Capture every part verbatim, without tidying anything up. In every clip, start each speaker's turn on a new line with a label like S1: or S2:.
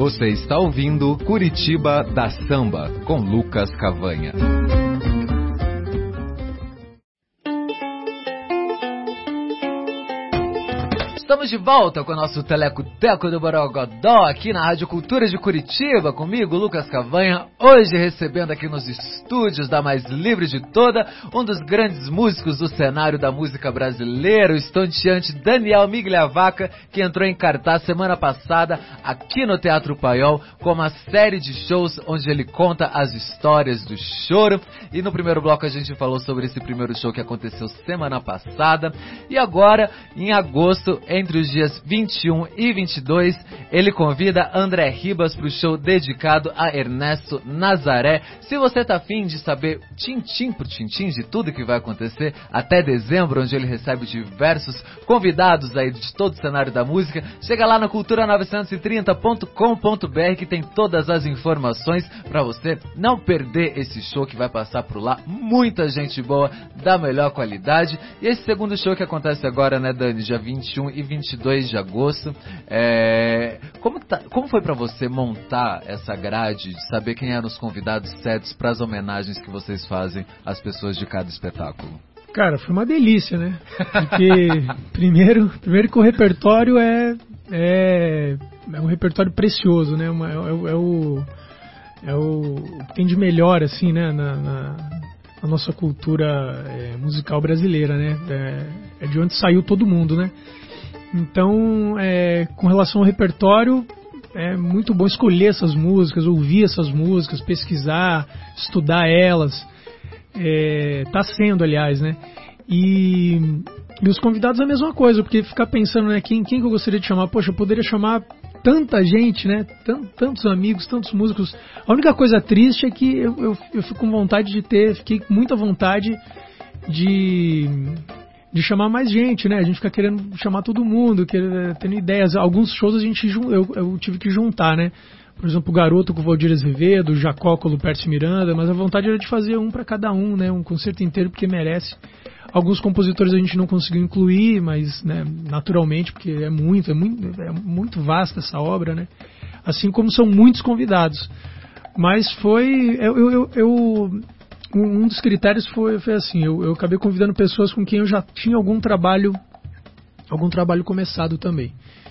S1: Você está ouvindo Curitiba da Samba, com Lucas Cavanha.
S2: Estamos de volta com o nosso Teleco-Teco do Borogodó, aqui na Rádio Cultura de Curitiba, comigo, Lucas Cavanha, hoje recebendo aqui nos estúdios da Mais Livre de Toda, um dos grandes músicos do cenário da música brasileira, o estonteante Daniel Migliavacca, que entrou em cartaz semana passada aqui no Teatro Paiol, com uma série de shows onde ele conta as histórias do choro. E no primeiro bloco a gente falou sobre esse primeiro show que aconteceu semana passada. E agora, em agosto, entre os dias vinte e um e vinte e dois, ele convida André Ribas para o show dedicado a Ernesto Nazaré. Se você tá afim de saber tintim por tintim de tudo que vai acontecer até dezembro, onde ele recebe diversos convidados aí de todo o cenário da música, chega lá na cultura novecentos e trinta ponto com ponto b r que tem todas as informações para você não perder esse show que vai passar por lá. Muita gente boa, da melhor qualidade. E esse segundo show que acontece agora, né, Dani, dia vinte e um e vinte e dois de agosto, é... como, tá... como foi pra você montar essa grade, de saber quem eram os convidados certos para as homenagens que vocês fazem às pessoas de cada espetáculo?
S3: Cara, foi uma delícia, né? Porque primeiro, primeiro que o repertório é, é, é um repertório precioso, né? Uma, é, é o é o que tem de melhor, assim, né, na, na, na nossa cultura é, musical brasileira, né? É, é de onde saiu todo mundo, né? Então, é, com relação ao repertório, é muito bom escolher essas músicas, ouvir essas músicas, pesquisar, estudar elas. É, tá sendo, aliás, né? E, e os convidados a mesma coisa, porque ficar pensando, né, quem, quem que eu gostaria de chamar? Poxa, eu poderia chamar tanta gente, né? Tant, tantos amigos, tantos músicos. A única coisa triste é que eu, eu, eu fico com vontade de ter, fiquei com muita vontade de... de chamar mais gente, né? A gente fica querendo chamar todo mundo, querendo, tendo ideias. Alguns shows a gente eu, eu tive que juntar, né? Por exemplo, o Garoto com o Valdir Azevedo, o Jacó com o Lupercio Miranda, mas a vontade era de fazer um para cada um, né? Um concerto inteiro, porque merece. Alguns compositores a gente não conseguiu incluir, mas, né, naturalmente, porque é muito, é muito, é muito vasta essa obra, né? Assim como são muitos convidados. Mas foi... eu, eu, eu, eu um dos critérios foi, foi assim, eu, eu acabei convidando pessoas com quem eu já tinha algum trabalho, algum trabalho começado também.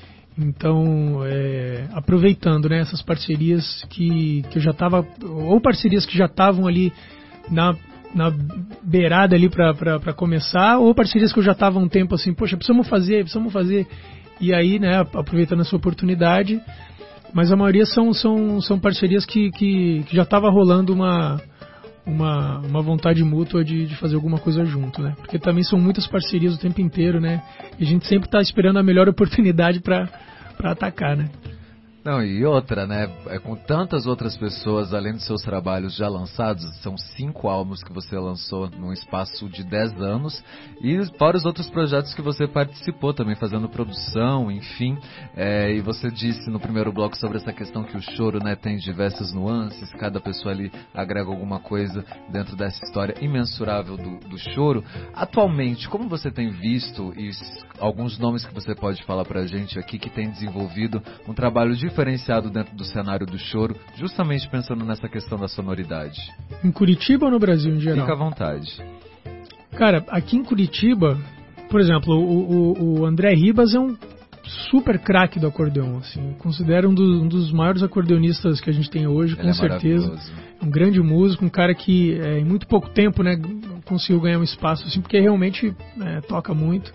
S3: Então, é, aproveitando, né, essas parcerias que, que eu já estava, ou parcerias que já estavam ali na, na beirada ali para começar, ou parcerias que eu já estava um tempo assim, poxa, precisamos fazer, precisamos fazer, e aí, né, aproveitando essa oportunidade, mas a maioria são, são, são parcerias que, que, que já estava rolando uma... Uma, uma vontade mútua de, de fazer alguma coisa junto, né? Porque também são muitas parcerias o tempo inteiro, né? E a gente sempre está esperando a melhor oportunidade para para atacar, né?
S2: Não, e outra, né? É com tantas outras pessoas, além dos seus trabalhos já lançados, são cinco álbuns que você lançou num espaço de dez anos, e fora os outros projetos que você participou também, fazendo produção, enfim. É, e você disse no primeiro bloco sobre essa questão que o choro, né, tem diversas nuances, cada pessoa ali agrega alguma coisa dentro dessa história imensurável do, do choro. Atualmente, como você tem visto, e alguns nomes que você pode falar pra gente aqui, que tem desenvolvido um trabalho de diferenciado dentro do cenário do choro, justamente pensando nessa questão da sonoridade?
S3: Em Curitiba ou no Brasil em geral?
S2: Fica à vontade.
S3: Cara, aqui em Curitiba, por exemplo, o, o, o André Ribas é um super craque do acordeão, assim, considero um, do, um dos maiores acordeonistas que a gente tem hoje, com
S2: é
S3: certeza. Um grande músico, um cara que é, em muito pouco tempo, né, conseguiu ganhar um espaço, assim, porque realmente é, toca muito.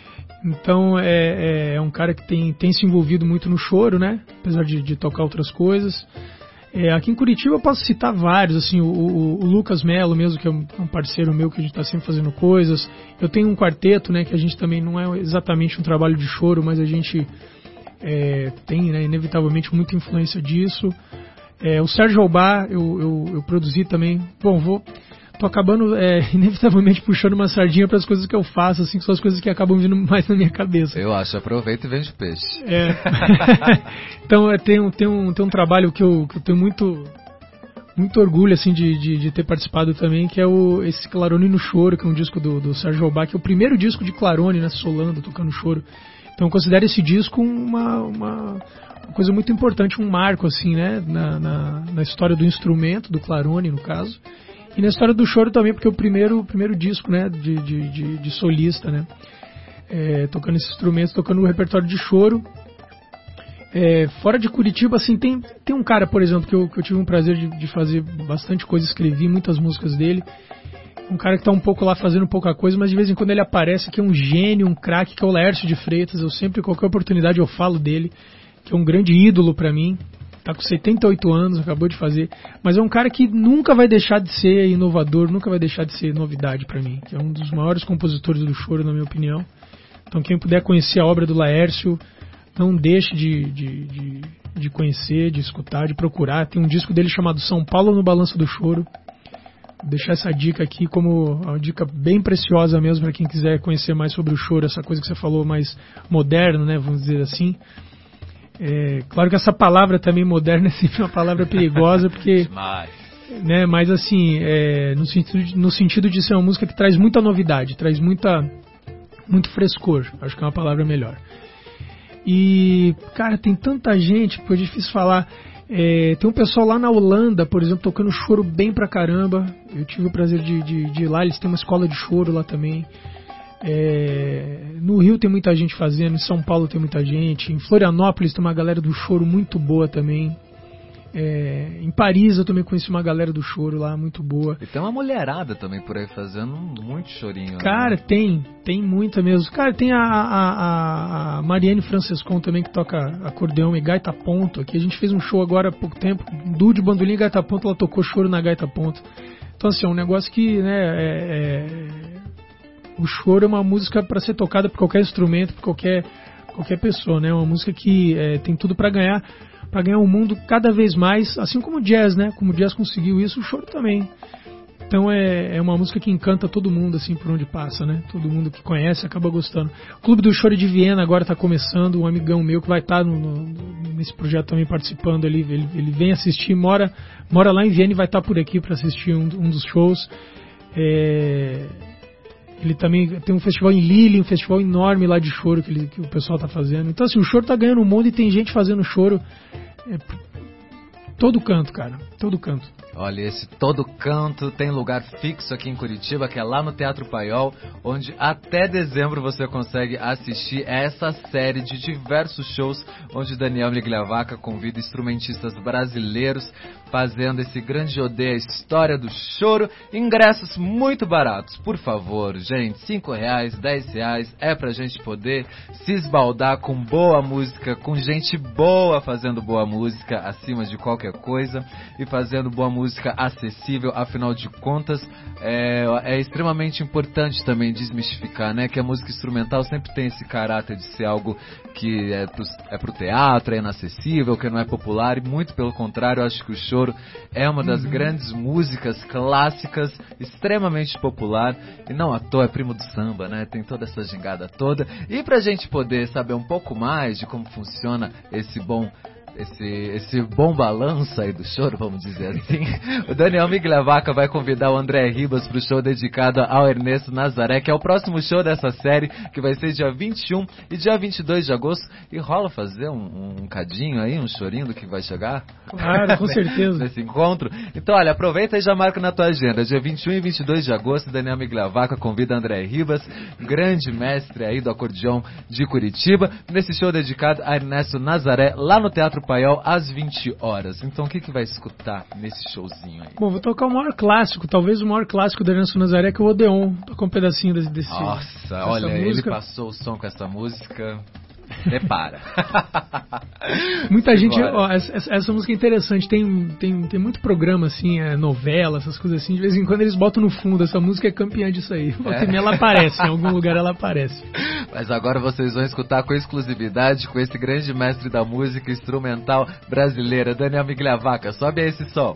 S3: Então é, é um cara que tem, tem se envolvido muito no choro, né? Apesar de, de tocar outras coisas. É, aqui em Curitiba eu posso citar vários, assim, o, o, o Lucas Melo mesmo, que é um, um parceiro meu que a gente está sempre fazendo coisas. Eu tenho um quarteto, né? Que a gente também não é exatamente um trabalho de choro, mas a gente é, tem, né, inevitavelmente muita influência disso. É, o Sérgio Albá eu, eu, eu produzi também. Bom, vou... Tô acabando, é, inevitavelmente, puxando uma sardinha para as coisas que eu faço, assim, que são as coisas que acabam vindo mais na minha cabeça.
S2: Eu acho, aproveita e vende peixe.
S3: É. Então, é, tem, um, tem, um, tem um trabalho que eu, que eu tenho muito, muito orgulho, assim, de, de, de ter participado também, que é o, esse Clarone no Choro, que é um disco do, do Sérgio Albá, que é o primeiro disco de Clarone, né, solando, tocando choro. Então eu considero esse disco uma, uma, uma coisa muito importante, um marco assim, né, na, na, na história do instrumento, do clarone no caso, e na história do choro também, porque é o primeiro, o primeiro disco, né, de, de, de, de solista, né, é, tocando esses instrumentos, tocando o repertório de choro. É, fora de Curitiba, assim, tem, tem um cara, por exemplo, que eu, que eu tive um prazer de, de fazer bastante coisa, escrevi muitas músicas dele. Um cara que está um pouco lá fazendo pouca coisa, mas de vez em quando ele aparece, que é um gênio, um craque, que é o Laércio de Freitas. Eu sempre, qualquer oportunidade, eu falo dele, que é um grande ídolo para mim. Tá com setenta e oito anos, acabou de fazer. Mas é um cara que nunca vai deixar de ser inovador, nunca vai deixar de ser novidade para mim. Que é um dos maiores compositores do choro, na minha opinião. Então quem puder conhecer a obra do Laércio, não deixe de, de, de, de conhecer, de escutar, de procurar. Tem um disco dele chamado São Paulo no Balanço do Choro. Vou deixar essa dica aqui como uma dica bem preciosa mesmo para quem quiser conhecer mais sobre o choro, essa coisa que você falou mais moderno, né, vamos dizer assim. É, claro que essa palavra também moderna é sempre uma palavra perigosa, porque...
S2: Demais.
S3: Né, mas assim, é, no, sentido de, no sentido de ser uma música que traz muita novidade, traz muita, muito frescor, acho que é uma palavra melhor. E, cara, tem tanta gente, foi difícil falar. É, tem um pessoal lá na Holanda, por exemplo, tocando choro bem pra caramba. Eu tive o prazer de, de, de ir lá, eles têm uma escola de choro lá também. É, no Rio tem muita gente fazendo, em São Paulo tem muita gente, em Florianópolis tem uma galera do choro muito boa também. É, em Paris eu também conheci uma galera do choro lá, muito boa.
S2: E tem uma mulherada também por aí fazendo muito chorinho.
S3: Cara,
S2: né?
S3: tem, tem muita mesmo. Cara, tem a, a, a Mariane Francescon também, que toca acordeão e gaita ponto. Aqui a gente fez um show agora há pouco tempo, duo de bandolim e gaita ponto, ela tocou choro na gaita ponto. Então assim, é um negócio que, né, é, é, o choro é uma música para ser tocada por qualquer instrumento, por qualquer, qualquer pessoa, né? É uma música que é, tem tudo para ganhar para ganhar o mundo cada vez mais, assim como o jazz, né? Como o jazz conseguiu isso, o choro também. Então é, é uma música que encanta todo mundo, assim, por onde passa, né? Todo mundo que conhece acaba gostando. O Clube do Choro de Viena agora está começando, um amigão meu que vai estar tá no, no, nesse projeto também participando, ele, ele, ele vem assistir, mora, mora lá em Viena e vai estar tá por aqui para assistir um, um dos shows. É... Ele também tem um festival em Lille, um festival enorme lá de choro que, ele, que o pessoal está fazendo. Então, assim, o choro está ganhando o mundo e tem gente fazendo choro é, todo canto, cara. Todo canto.
S2: Olha, esse Todo Canto tem lugar fixo aqui em Curitiba, que é lá no Teatro Paiol, onde até dezembro você consegue assistir essa série de diversos shows, onde Daniel Migliavaca convida instrumentistas brasileiros fazendo esse grande odeio, a história do choro. Ingressos muito baratos, por favor, gente, cinco reais, dez reais, é pra gente poder se esbaldar com boa música, com gente boa fazendo boa música acima de qualquer coisa e fazendo boa música acessível. Afinal de contas, é, é extremamente importante também desmistificar, né, que a música instrumental sempre tem esse caráter de ser algo que é pro, é pro teatro, é inacessível, que não é popular, e muito pelo contrário, eu acho que o choro é uma das uhum. grandes músicas clássicas, extremamente popular, e não à toa é primo do samba, né, tem toda essa gingada toda. E pra gente poder saber um pouco mais de como funciona esse bom Esse, esse bom balanço aí do choro, vamos dizer assim, o Daniel Migliavaca vai convidar o André Ribas para o show dedicado ao Ernesto Nazaré, que é o próximo show dessa série, que vai ser dia vinte e um e dia vinte e dois de agosto. E rola fazer um, um cadinho aí, um chorinho do que vai chegar?
S3: Claro, com certeza.
S2: Nesse encontro. Então, olha, aproveita e já marca na tua agenda. Dia vinte e um e vinte e dois de agosto, Daniel Migliavaca convida André Ribas, grande mestre aí do acordeão de Curitiba, nesse show dedicado a Ernesto Nazaré, lá no Teatro Paiol, às vinte horas. Então, o que que vai escutar nesse showzinho aí?
S3: Bom, vou tocar o maior clássico, talvez o maior clássico do Ernesto Nazaré, que é o Odeon. Tocar um pedacinho desse, desse
S2: Nossa, olha, música. Ele passou o som com essa música. Prepara.
S3: Muita gente, ó, essa, essa música é interessante, tem, tem, tem muito programa assim, é, novela, essas coisas assim, de vez em quando eles botam no fundo, essa música é campeã disso aí. Volta e meia ela aparece, em algum lugar ela aparece.
S2: Mas agora vocês vão escutar com exclusividade com esse grande mestre da música instrumental brasileira, Daniel Migliavaca. Sobe aí esse som.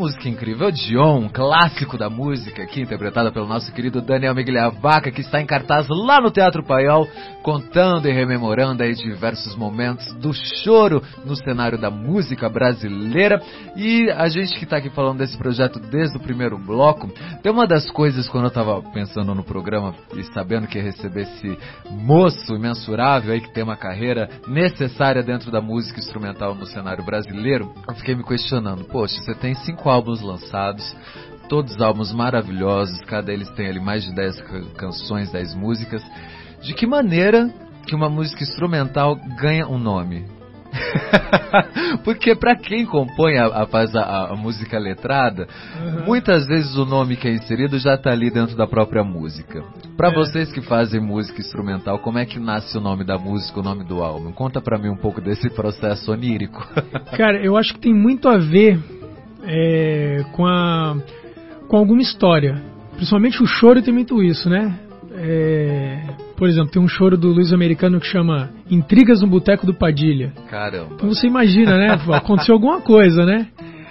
S2: música incrível, Dion, um clássico da música aqui, interpretada pelo nosso querido Daniel Migliavaca, que está em cartaz lá no Teatro Paiol, contando e rememorando aí diversos momentos do choro no cenário da música brasileira. E a gente que está aqui falando desse projeto desde o primeiro bloco, tem uma das coisas, quando eu estava pensando no programa e sabendo que ia receber esse moço imensurável aí, que tem uma carreira necessária dentro da música instrumental no cenário brasileiro, eu fiquei me questionando, poxa, você tem cinco álbuns lançados, todos álbuns maravilhosos, cada eles tem ali mais de dez canções, dez músicas. De que maneira que uma música instrumental ganha um nome? Porque para quem compõe a, a, a, a música letrada, uhum. muitas vezes o nome que é inserido já está ali dentro da própria música. Para é. vocês que fazem música instrumental, como é que nasce o nome da música, o nome do álbum? Conta para mim um pouco desse processo onírico.
S3: Cara, eu acho que tem muito a ver é, com, a, com alguma história. Principalmente o choro tem muito isso, né? É, por exemplo, tem um choro do Luiz Americano que chama Intrigas no Boteco do Padilha.
S2: Caramba.
S3: Então você imagina, né? Aconteceu alguma coisa, né?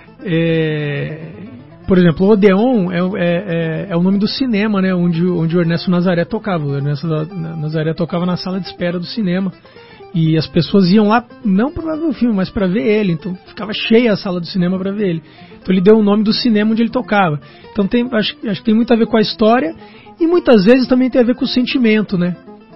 S3: É, por exemplo, o Odeon é, é, é o nome do cinema, né? Onde, onde o Ernesto Nazaré tocava. O Ernesto Nazaré tocava na sala de espera do cinema. E as pessoas iam lá, não para ver o filme, mas para ver ele. Então ficava cheia a sala do cinema para ver ele. Então ele deu o nome do cinema onde ele tocava. Então tem, acho, acho que tem muito a ver com a história. E muitas vezes também tem a ver com o sentimento, né?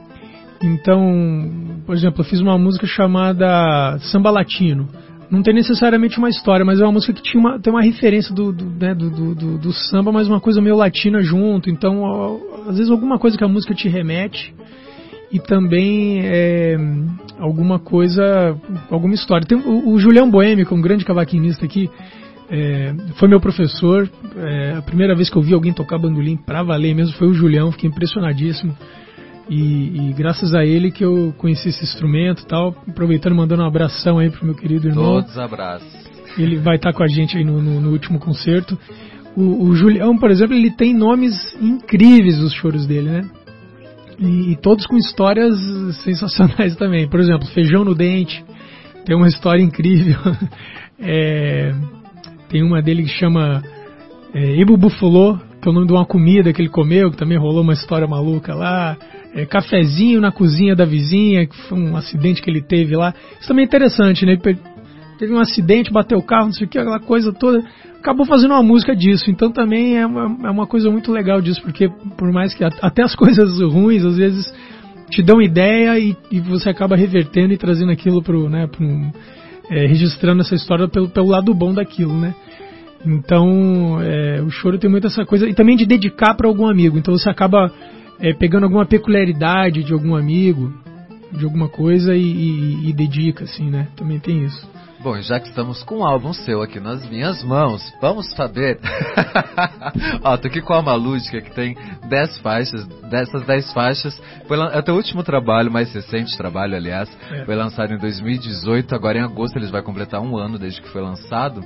S3: Então, por exemplo, eu fiz uma música chamada Samba Latino. Não tem necessariamente uma história, mas é uma música que tinha uma, tem uma referência do, do, né, do, do, do, do samba, mas uma coisa meio latina junto. Então, às vezes alguma coisa que a música te remete e também é, alguma coisa, alguma história. Tem o, o Julião Boêmio, que é um grande cavaquinista aqui, É, foi meu professor. É, a primeira vez que eu vi alguém tocar bandolim pra valer mesmo foi o Julião, fiquei impressionadíssimo e, e graças a ele que eu conheci esse instrumento e tal. Aproveitando, mandando um abração aí pro meu querido irmão.
S2: Todos abraços.
S3: Ele vai estar com a gente aí no, no, no último concerto. O, o Julião, por exemplo, ele tem nomes incríveis dos choros dele, né? E, e todos com histórias sensacionais também. Por exemplo, Feijão no Dente tem uma história incrível. é... Tem uma dele que chama é, Ibu Bufulô, que é o nome de uma comida que ele comeu, que também rolou uma história maluca lá. É, Cafezinho na cozinha da vizinha, que foi um acidente que ele teve lá. Isso também é interessante, né? Ele teve um acidente, bateu o carro, não sei o que, aquela coisa toda. Acabou fazendo uma música disso. Então também é uma, é uma coisa muito legal disso, porque por mais que até as coisas ruins, às vezes, te dão ideia e, e você acaba revertendo e trazendo aquilo pro, né, pro É, registrando essa história pelo, pelo lado bom daquilo, né? Então, é, o choro tem muito essa coisa, e também de dedicar para algum amigo. Então você acaba é, pegando alguma peculiaridade de algum amigo, de alguma coisa e, e, e dedica, assim, né? Também tem isso.
S2: Bom, já que estamos com um álbum seu aqui nas minhas mãos, vamos saber. Ó, tô aqui com a Almalúdica, que tem dez faixas. Dessas dez faixas, foi lan... é o teu último trabalho, mais recente trabalho, aliás. É. Foi lançado em dois mil e dezoito, agora em agosto ele vai completar um ano desde que foi lançado.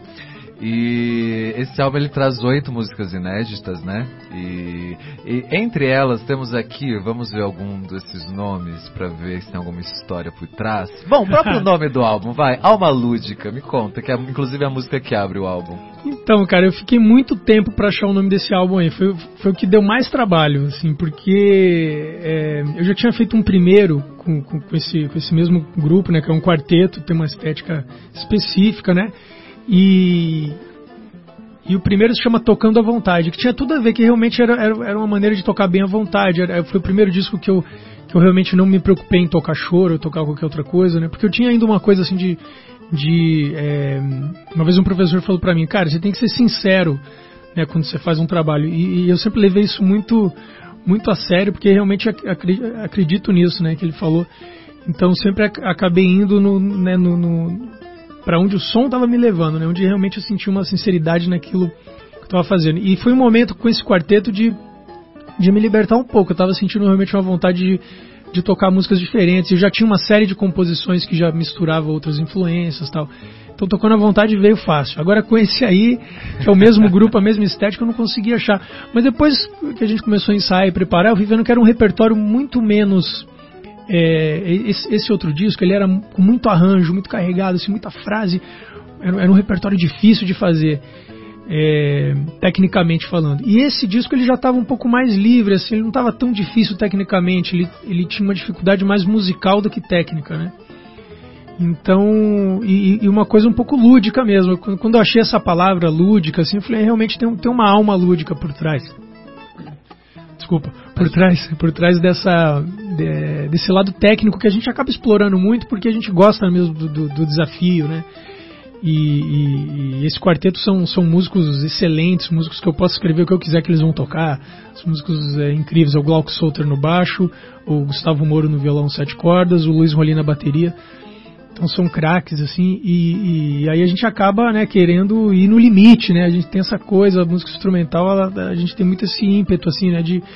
S2: E esse álbum ele traz oito músicas inéditas, né? E, e entre elas temos aqui, vamos ver algum desses nomes pra ver se tem alguma história por trás. Bom, o próprio nome do álbum, vai, Alma Lúdica, me conta, que é inclusive a música que abre o álbum.
S3: Então, cara, eu fiquei muito tempo pra achar o nome desse álbum aí, foi, foi o que deu mais trabalho, assim, porque é, eu já tinha feito um primeiro com, com, com, esse, com esse mesmo grupo, né, que é um quarteto, tem uma estética específica, né? E, e o primeiro se chama Tocando à Vontade, que tinha tudo a ver, que realmente era, era, era uma maneira de tocar bem à vontade. Era, foi o primeiro disco que eu, que eu realmente não me preocupei em tocar choro ou tocar qualquer outra coisa, né? Porque eu tinha ainda uma coisa assim de... de é, uma vez um professor falou pra mim, cara, você tem que ser sincero, né, quando você faz um trabalho. E, e eu sempre levei isso muito, muito a sério, porque realmente acredito nisso, né, que ele falou. Então sempre acabei indo no... né, no, no para onde o som estava me levando, né? Onde realmente eu senti uma sinceridade naquilo que eu estava fazendo. E foi um momento com esse quarteto de, de me libertar um pouco. Eu estava sentindo realmente uma vontade de, de tocar músicas diferentes. Eu já tinha uma série de composições que já misturava outras influências e tal. Então, Tocando à Vontade veio fácil. Agora, com esse aí, que é o mesmo grupo, a mesma estética, eu não conseguia achar. Mas depois que a gente começou a ensaiar e preparar, eu vi vendo que era um repertório muito menos... É, esse, esse outro disco, ele era com muito arranjo, muito carregado, assim, muita frase, era, era um repertório difícil de fazer. é, tecnicamente falando. E esse disco ele já estava um pouco mais livre, assim, ele não estava tão difícil tecnicamente, ele, ele tinha uma dificuldade mais musical do que técnica, né? Então, e, e uma coisa um pouco lúdica mesmo. Quando eu achei essa palavra lúdica, assim, eu falei, realmente tem, tem uma alma lúdica por trás. Desculpa, por trás, por trás dessa, de, desse lado técnico que a gente acaba explorando muito porque a gente gosta mesmo do, do, do desafio, né? E, e, e esse quarteto são, são músicos excelentes, músicos que eu posso escrever o que eu quiser que eles vão tocar. São músicos é, incríveis, é o Glauco Souter no baixo, o Gustavo Moro no violão sete cordas, o Luiz Rolim na bateria. Então são craques, assim, e, e aí a gente acaba, né, querendo ir no limite, né? A gente tem essa coisa, a música instrumental, ela, a gente tem muito esse ímpeto, assim, né, de,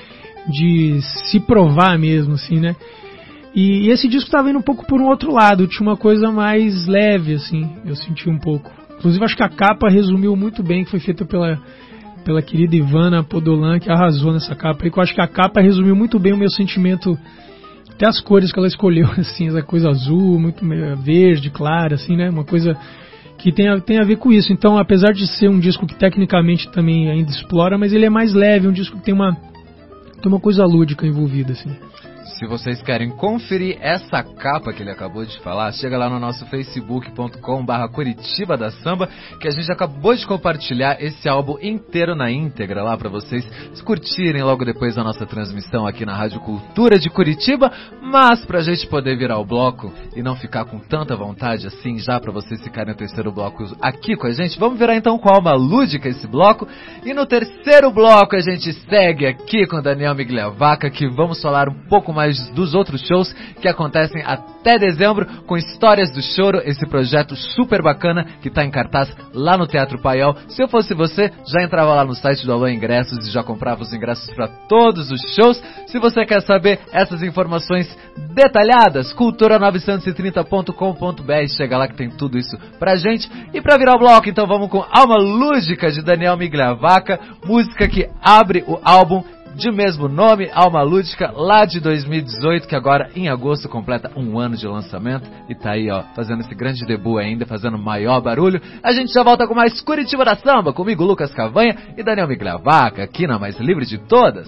S3: de se provar mesmo, assim, né? E, e esse disco estava indo um pouco por um outro lado, tinha uma coisa mais leve, assim, eu senti um pouco. Inclusive acho que a capa resumiu muito bem, que foi feita pela, pela querida Ivana Podolan, que arrasou nessa capa, e que eu acho que a capa resumiu muito bem o meu sentimento. Até as cores que ela escolheu, assim, essa coisa azul, muito verde, clara, assim, né? Uma coisa que tem a, tem a ver com isso. Então, apesar de ser um disco que tecnicamente também ainda explora, mas ele é mais leve, um disco que tem uma, tem uma coisa lúdica envolvida, assim.
S2: Se vocês querem conferir essa capa que ele acabou de falar, chega lá no nosso facebook ponto com barra Curitiba da Samba, que a gente acabou de compartilhar esse álbum inteiro na íntegra lá para vocês curtirem logo depois da nossa transmissão aqui na Rádio Cultura de Curitiba. Mas pra gente poder virar o bloco e não ficar com tanta vontade assim, já para vocês ficarem no terceiro bloco aqui com a gente, vamos virar então com a alma lúdica esse bloco. E no terceiro bloco a gente segue aqui com Daniel Migliavaca, que vamos falar um pouco mais dos outros shows que acontecem até dezembro, com Histórias do Choro, esse projeto super bacana que está em cartaz lá no Teatro Paiol. Se eu fosse você, já entrava lá no site do Alô Ingressos e já comprava os ingressos para todos os shows. Se você quer saber essas informações detalhadas, cultura novecentos e trinta ponto com ponto br, chega lá que tem tudo isso pra gente. E pra virar o bloco, então vamos com Alma Lúdica de Daniel Migliavaca, música que abre o álbum de mesmo nome, Alma Lúdica, lá de dois mil e dezoito, que agora em agosto completa um ano de lançamento e tá aí, ó, fazendo esse grande debut ainda, fazendo maior barulho. A gente já volta com mais Curitiba da Samba, comigo Lucas Cavanha e Daniel Migliavaca, aqui na mais livre de todas.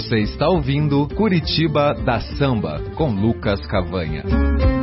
S1: Você está ouvindo Curitiba da Samba, com Lucas Cavanha.